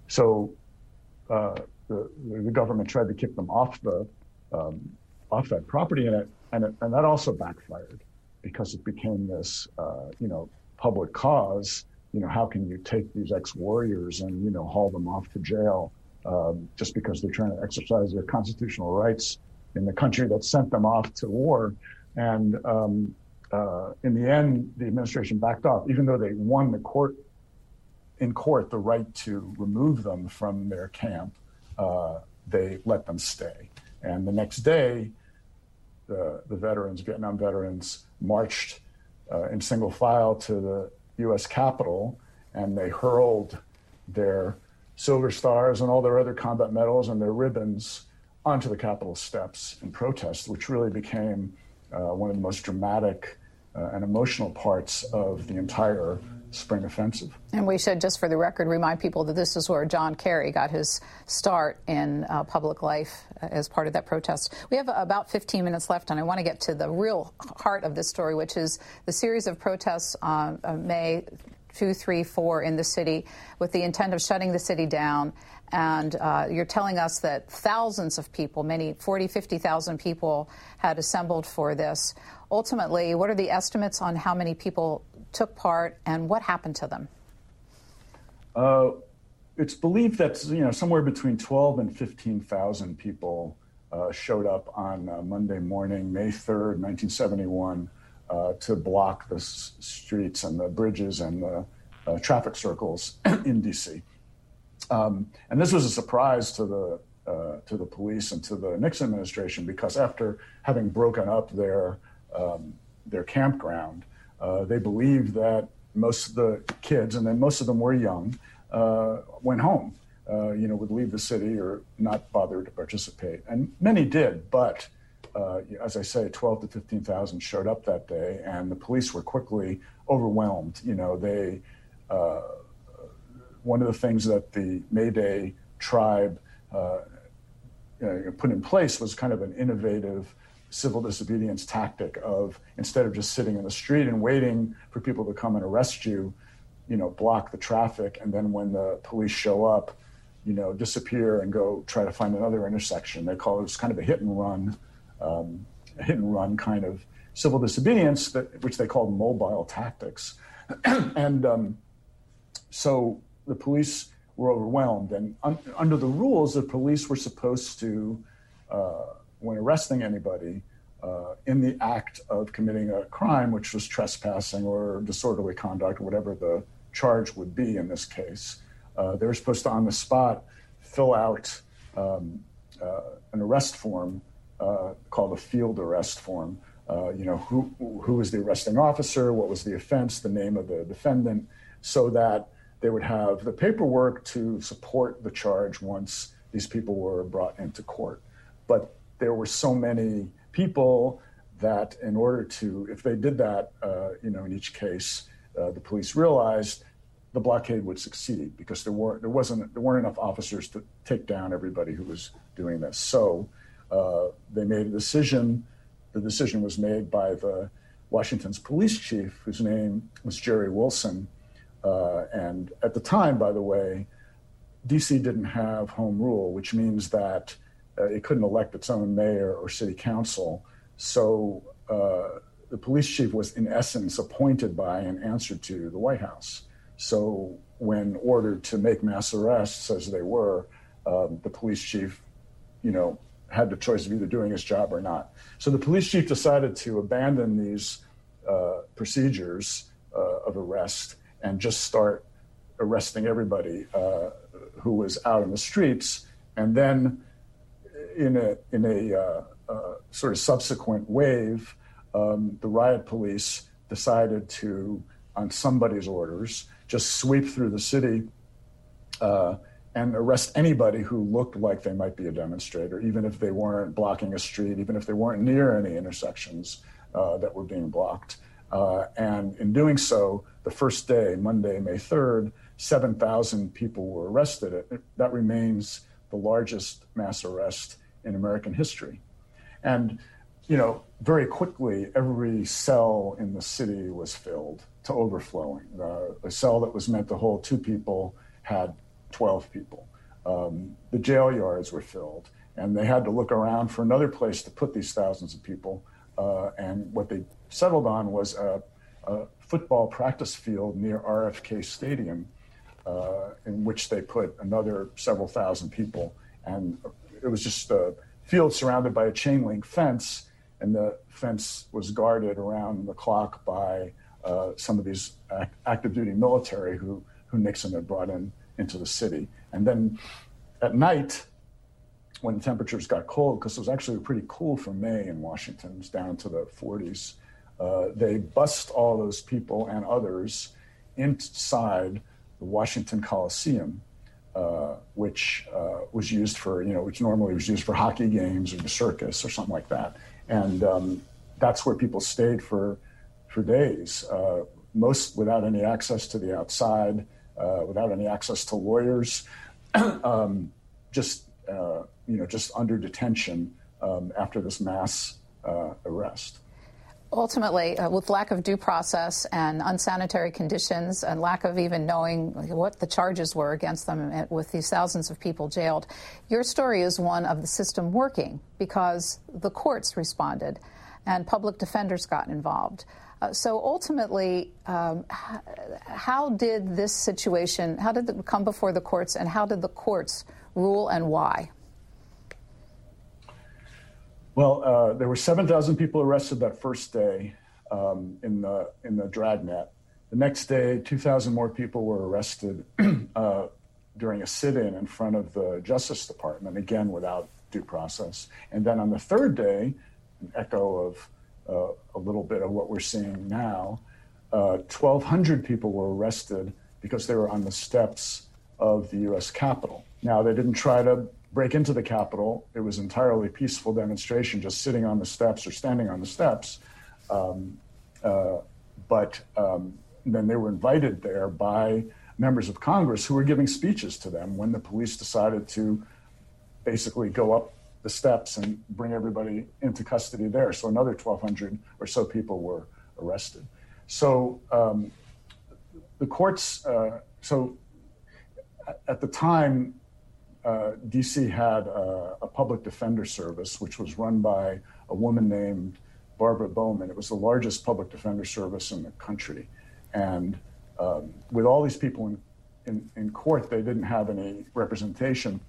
so uh, the, the government tried to kick them off the um, off that property, and it, and it, and that also backfired, because it became this, uh, you know, public cause. You know, how can you take these ex-warriors and, you know, haul them off to jail um, just because they're trying to exercise their constitutional rights in the country that sent them off to war? And um, uh, in the end, the administration backed off, even though they won the court in court the right to remove them from their camp. Uh, they let them stay. And the next day, the, the veterans, Vietnam veterans, marched uh, in single file to the U S Capitol, and they hurled their Silver Stars and all their other combat medals and their ribbons onto the Capitol steps in protest, which really became uh, one of the most dramatic uh, and emotional parts of the entire spring offensive. And we should, just for the record, remind people that this is where John Kerry got his start in uh, public life uh, as part of that protest. We have about fifteen minutes left, and I want to get to the real heart of this story, which is the series of protests on uh, May two, three, four in the city with the intent of shutting the city down. And uh, you're telling us that thousands of people, many forty, fifty thousand people had assembled for this. Ultimately, what are the estimates on how many people took part and what happened to them? Uh, it's believed that, you know, somewhere between twelve and fifteen thousand people uh, showed up on uh, Monday morning, May third, nineteen seventy-one, uh, to block the s- streets and the bridges and the uh, traffic circles in D C. Um, and this was a surprise to the uh, to the police and to the Nixon administration, because after having broken up their um, their campground, uh, they believed that most of the kids, and then most of them were young, uh, went home, uh, you know, would leave the city or not bother to participate. And many did, but uh, as I say, twelve to fifteen thousand showed up that day, and the police were quickly overwhelmed. You know, they, uh, one of the things that the May Day tribe uh, you know, put in place was kind of an innovative civil disobedience tactic of, instead of just sitting in the street and waiting for people to come and arrest you, you know, block the traffic, and then when the police show up, you know, disappear and go try to find another intersection. They call it, it was kind of a hit and run, um, a hit and run kind of civil disobedience, that, which they called mobile tactics. and um, so the police were overwhelmed, and un- under the rules, the police were supposed to, uh, when arresting anybody uh, in the act of committing a crime, which was trespassing or disorderly conduct, or whatever the charge would be in this case, uh, they were supposed to, on the spot, fill out um, uh, an arrest form uh, called a field arrest form. Uh, you know, who who was the arresting officer, what was the offense, the name of the defendant, so that they would have the paperwork to support the charge once these people were brought into court. But there were so many people that in order to, if they did that, uh, you know, in each case, uh, the police realized the blockade would succeed because there were there wasn't there weren't enough officers to take down everybody who was doing this. So uh, they made a decision. The decision was made by the Washington's police chief, whose name was Jerry Wilson. Uh, and at the time, by the way, D C didn't have home rule, which means that uh, it couldn't elect its own mayor or city council. So uh, the police chief was, in essence, appointed by and answered to the White House. So when ordered to make mass arrests, as they were, um, the police chief, you know, had the choice of either doing his job or not. So the police chief decided to abandon these uh, procedures uh, of arrest and just start arresting everybody uh, who was out in the streets. And then in a in a uh, uh, sort of subsequent wave, um, the riot police decided to, on somebody's orders, just sweep through the city uh, and arrest anybody who looked like they might be a demonstrator, even if they weren't blocking a street, even if they weren't near any intersections uh, that were being blocked. Uh, and in doing so, the first day, Monday, May third, seven thousand people were arrested. It, that remains the largest mass arrest in American history. And, you know, very quickly, every cell in the city was filled to overflowing. Uh, a cell that was meant to hold two people had twelve people. Um, the jail yards were filled, and they had to look around for another place to put these thousands of people. Uh, and what they settled on was a, a football practice field near R F K Stadium, uh, in which they put another several thousand people. And it was just a field surrounded by a chain link fence, and the fence was guarded around the clock by uh, some of these act- active duty military who, who Nixon had brought in into the city. And then at night, when the temperatures got cold, because it was actually pretty cool for May in Washington, it was down to the forties, uh, they bussed all those people and others inside the Washington Coliseum, uh, which uh, was used for, you know, which normally was used for hockey games or the circus or something like that. And um, that's where people stayed for, for days, uh, most without any access to the outside, uh, without any access to lawyers, um, just, uh, you know, just under detention um, after this mass uh, arrest. Ultimately, uh, with lack of due process and unsanitary conditions and lack of even knowing what the charges were against them with these thousands of people jailed, your story is one of the system working because the courts responded and public defenders got involved. Uh, so ultimately, um, how did this situation, how did it come before the courts, and how did the courts rule and why? Well, uh, there were seven thousand people arrested that first day um, in the in the dragnet. The next day, two thousand more people were arrested uh, during a sit-in in front of the Justice Department, again without due process. And then on the third day, an echo of uh, a little bit of what we're seeing now, uh, twelve hundred people were arrested because they were on the steps of the U S Capitol. Now, they didn't try to break into the Capitol. It was entirely peaceful demonstration, just sitting on the steps or standing on the steps. Um, uh, but um, then they were invited there by members of Congress who were giving speeches to them when the police decided to basically go up the steps and bring everybody into custody there. So another twelve hundred or so people were arrested. So um, the courts, uh, so at the time, uh, D C had a, a public defender service, which was run by a woman named Barbara Bowman. It was the largest public defender service in the country. And um, with all these people in, in, in court, they didn't have any representation.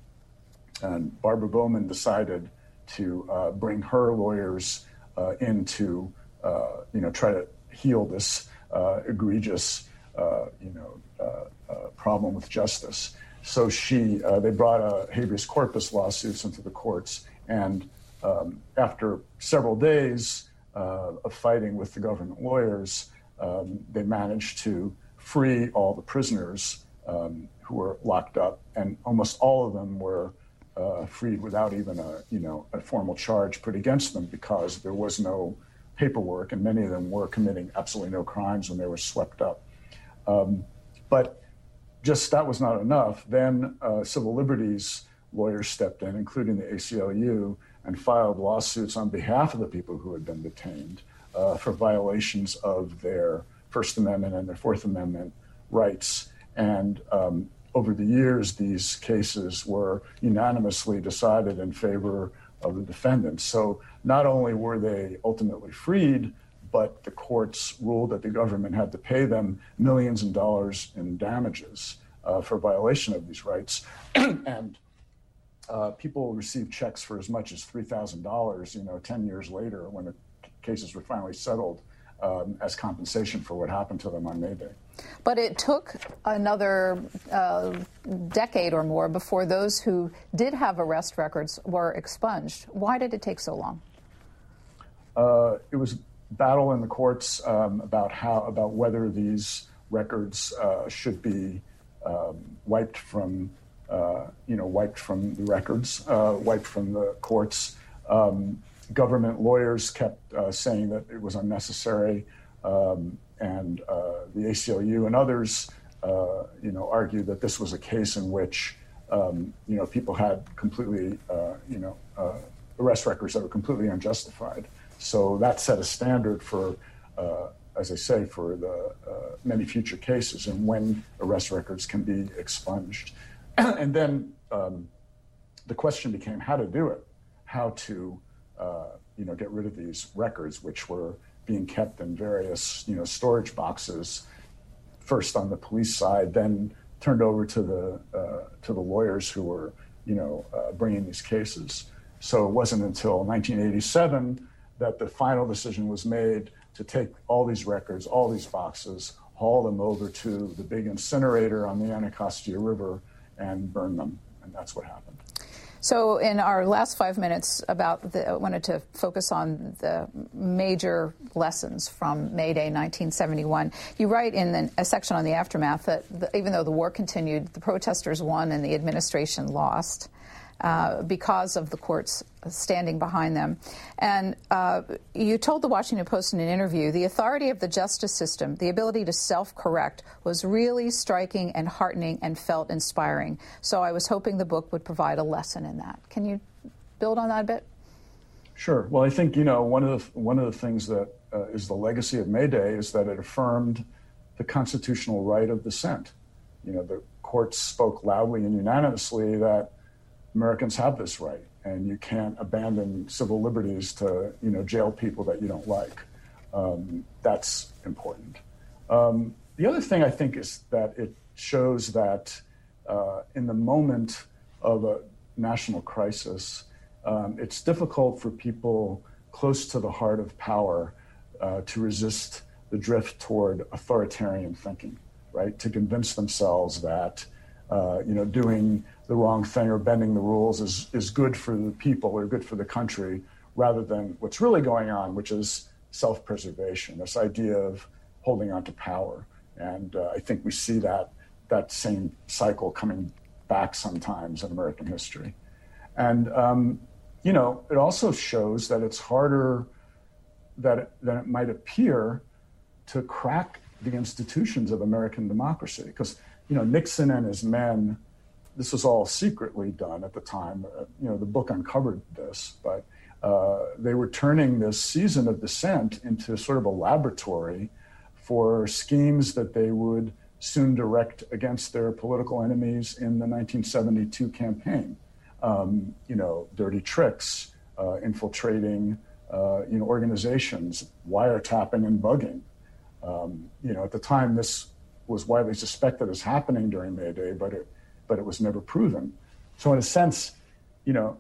And Barbara Bowman decided to uh, bring her lawyers uh, in to, uh, you know, try to heal this uh, egregious, uh, you know, uh, uh, problem with justice. So she, uh, they brought a habeas corpus lawsuits into the courts, and um, after several days uh, of fighting with the government lawyers, um, they managed to free all the prisoners um, who were locked up, and almost all of them were uh, freed without even a, you know, a formal charge put against them, because there was no paperwork, and many of them were committing absolutely no crimes when they were swept up. Um, but just that was not enough. Then uh, civil liberties lawyers stepped in, including the A C L U, and filed lawsuits on behalf of the people who had been detained uh, for violations of their First Amendment and their Fourth Amendment rights. And um, over the years, these cases were unanimously decided in favor of the defendants. So not only were they ultimately freed, but the courts ruled that the government had to pay them millions of dollars in damages uh, for violation of these rights. And uh, people received checks for as much as three thousand dollars, you know, ten years later when the cases were finally settled um, as compensation for what happened to them on May Day. But it took another uh, decade or more before those who did have arrest records were expunged. Why did it take so long? Uh, it was battle in the courts um, about how about whether these records uh, should be um, wiped from uh, you know wiped from the records, uh, wiped from the courts. Um, government lawyers kept uh, saying that it was unnecessary, um, and uh, the A C L U and others uh, you know argued that this was a case in which um, you know people had completely uh, you know uh, arrest records that were completely unjustified. So that set a standard for, uh, as I say, for the uh, many future cases and when arrest records can be expunged. And then um, the question became how to do it, how to, uh, you know, get rid of these records, which were being kept in various, you know, storage boxes, first on the police side, then turned over to the uh, to the lawyers who were, you know, uh, bringing these cases. So it wasn't until nineteen eighty-seven that the final decision was made to take all these records, all these boxes, haul them over to the big incinerator on the Anacostia River and burn them. And that's what happened. So in our last five minutes, about the, I wanted to focus on the major lessons from May Day nineteen seventy-one. You write in the, a section on the aftermath that the, even though the war continued, the protesters won and the administration lost. Uh, because of the courts standing behind them. And uh, you told the Washington Post in an interview, the authority of the justice system, the ability to self-correct, was really striking and heartening and felt inspiring. So I was hoping the book would provide a lesson in that. Can you build on that a bit? Sure. Well, I think, you know, one of the, one of the things that uh, is the legacy of May Day is that it affirmed the constitutional right of dissent. You know, the courts spoke loudly and unanimously that Americans have this right, and you can't abandon civil liberties to, you know, jail people that you don't like. Um, that's important. Um, the other thing I think is that it shows that uh, in the moment of a national crisis, um, it's difficult for people close to the heart of power uh, to resist the drift toward authoritarian thinking, right? To convince themselves that Uh, you know, doing the wrong thing or bending the rules is, is good for the people or good for the country, rather than what's really going on, which is self-preservation, this idea of holding on to power. And uh, I think we see that that same cycle coming back sometimes in American history. And, um, you know, it also shows that it's harder that it, than it might appear to crack the institutions of American democracy. Because, you know, Nixon and his men, this was all secretly done at the time. Uh, you know, the book uncovered this, but uh, they were turning this season of dissent into sort of a laboratory for schemes that they would soon direct against their political enemies in the nineteen seventy-two campaign. Um, you know, dirty tricks, uh, infiltrating, uh, you know, organizations, wiretapping and bugging. Um, you know, at the time, this was widely suspected as happening during May Day, but it, but it was never proven. So in a sense, you know,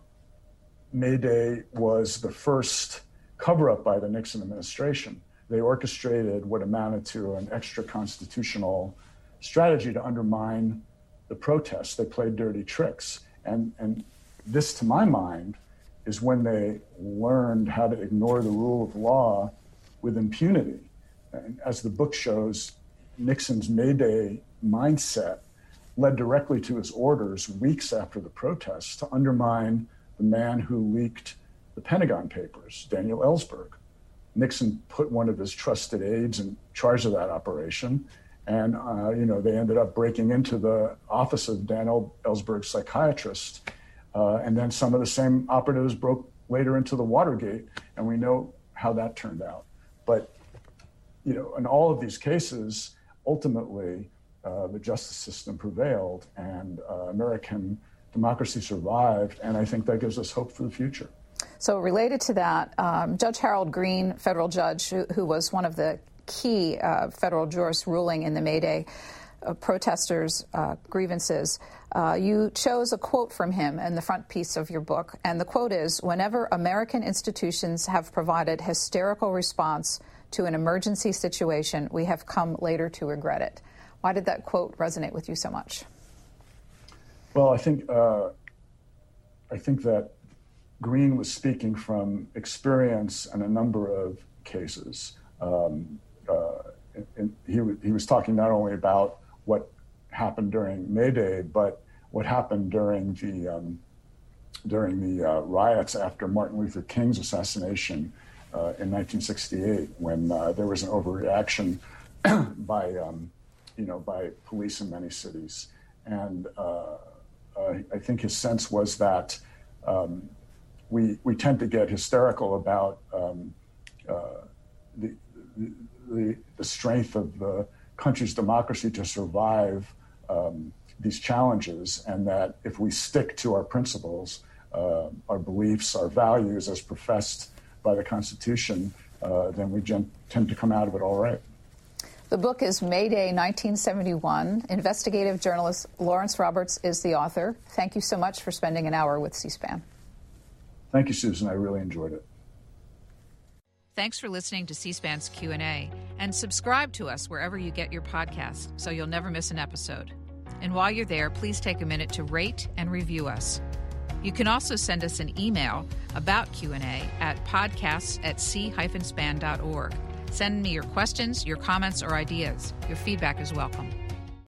May Day was the first cover-up by the Nixon administration. They orchestrated what amounted to an extra-constitutional strategy to undermine the protests. They played dirty tricks. And, and this, to my mind, is when they learned how to ignore the rule of law with impunity. And as the book shows, Nixon's May Day mindset led directly to his orders weeks after the protests to undermine the man who leaked the Pentagon Papers, Daniel Ellsberg. Nixon put one of his trusted aides in charge of that operation. And, uh, you know, they ended up breaking into the office of Daniel Ellsberg's psychiatrist. Uh, and then some of the same operatives broke later into the Watergate. And we know how that turned out. But, you know, in all of these cases, ultimately, uh, the justice system prevailed and uh, American democracy survived. And I think that gives us hope for the future. So related to that, um, Judge Harold Green, federal judge, who, who was one of the key uh, federal jurists ruling in the May Day uh, protesters' uh, grievances, uh, you chose a quote from him in the front piece of your book. And the quote is, "Whenever American institutions have provided hysterical response to an emergency situation, we have come later to regret it." Why did that quote resonate with you so much? Well, I think uh, I think that Green was speaking from experience in a number of cases. Um, uh, and he, w- he was talking not only about what happened during May Day, but what happened during the um, during the uh, riots after Martin Luther King's assassination uh, in nineteen sixty-eight, when uh, there was an overreaction by um, you know by police in many cities, and uh, uh, I think his sense was that. Um, We, we tend to get hysterical about um, uh, the, the, the strength of the country's democracy to survive um, these challenges, and that if we stick to our principles, uh, our beliefs, our values as professed by the Constitution, uh, then we gen- tend to come out of it all right. The book is May Day, nineteen seventy-one. Investigative journalist Lawrence Roberts is the author. Thank you so much for spending an hour with C-SPAN. Thank you, Susan. I really enjoyed it. Thanks for listening to C-SPAN's Q and A, and subscribe to us wherever you get your podcasts so you'll never miss an episode. And while you're there, please take a minute to rate and review us. You can also send us an email about Q and A at podcasts at c dash span dot org. Send me your questions, your comments, or ideas. Your feedback is welcome.